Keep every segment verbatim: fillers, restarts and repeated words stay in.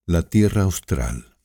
La tierra austral.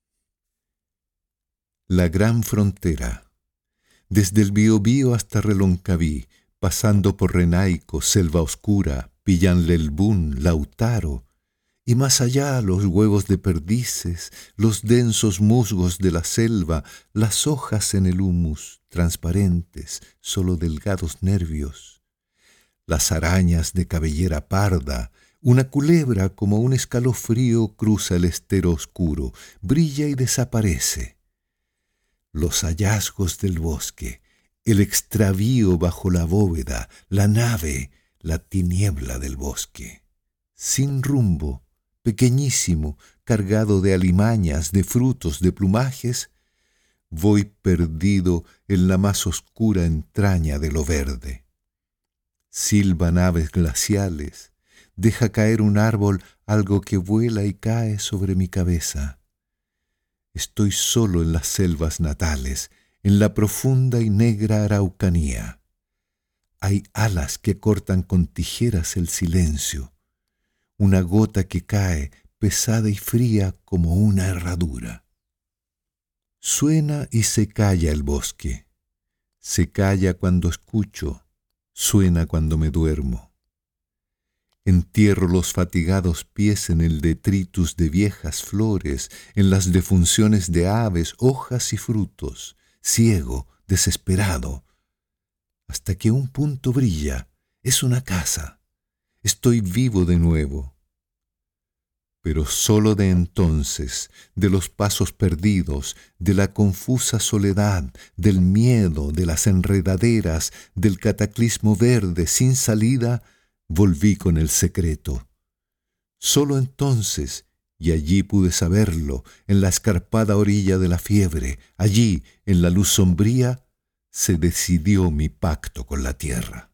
La gran frontera. Desde el Biobío hasta Reloncaví, pasando por Renaico, Selva Oscura, Pillanlelbún, Lautaro, y más allá los huevos de perdices, los densos musgos de la selva, las hojas en el humus, transparentes, solo delgados nervios, las arañas de cabellera parda. Una culebra como un escalofrío cruza el estero oscuro, brilla y desaparece. Los hallazgos del bosque, el extravío bajo la bóveda, la nave, la tiniebla del bosque. Sin rumbo, pequeñísimo, cargado de alimañas, de frutos, de plumajes, voy perdido en la más oscura entraña de lo verde. Silban aves glaciales. Deja caer un árbol algo que vuela y cae sobre mi cabeza. Estoy solo en las selvas natales, en la profunda y negra Araucanía. Hay alas que cortan con tijeras el silencio, una gota que cae pesada y fría como una herradura. Suena y se calla el bosque. Se calla cuando escucho, suena cuando me duermo. Entierro los fatigados pies en el detritus de viejas flores, en las defunciones de aves, hojas y frutos, ciego, desesperado, hasta que un punto brilla, es una casa, estoy vivo de nuevo. Pero solo de entonces, de los pasos perdidos, de la confusa soledad, del miedo, de las enredaderas, del cataclismo verde sin salida, volví con el secreto. Solo entonces, y allí pude saberlo, en la escarpada orilla de la fiebre, allí, en la luz sombría, se decidió mi pacto con la tierra.